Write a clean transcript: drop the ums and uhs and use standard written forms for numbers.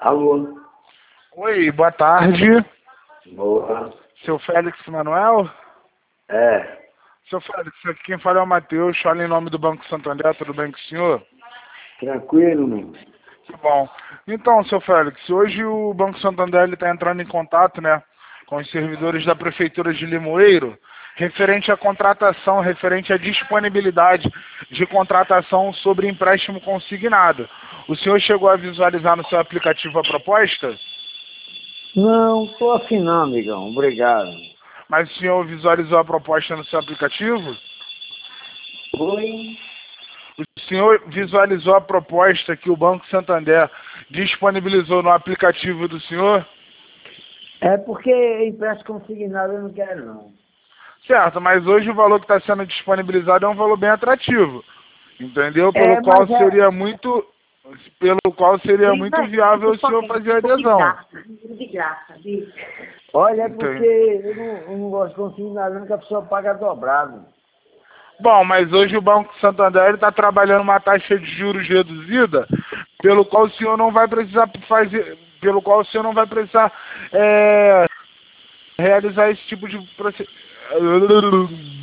Alô? Oi, boa tarde. Boa. Seu Félix Manuel? É. Seu Félix, aqui quem fala é o Matheus, fala em nome do Banco Santander, tudo bem com o senhor? Tranquilo, meu? Que bom. Então, seu Félix, hoje o Banco Santander está entrando em contato, né, com os servidores da Prefeitura de Limoeiro, referente à contratação, referente à disponibilidade de contratação sobre empréstimo consignado. O senhor chegou a visualizar no seu aplicativo a proposta? Não, tô afim não, amigão. Obrigado. Mas o senhor visualizou a proposta no seu aplicativo? Oi? O senhor visualizou a proposta que o Banco Santander disponibilizou no aplicativo do senhor? É porque empréstimo consignado eu não quero, não. Certo, mas hoje o valor que está sendo disponibilizado é um valor bem atrativo, entendeu? É, mas é... Pelo qual seria Ele muito vai, viável o só senhor tem fazer a de adesão. graça, bicho. Olha, é porque Entende? eu não gosto de consignado, não, que a pessoa paga dobrado. Bom, mas hoje o Banco Santander está trabalhando uma taxa de juros reduzida, pelo qual o senhor não vai precisar realizar esse tipo de procedimento.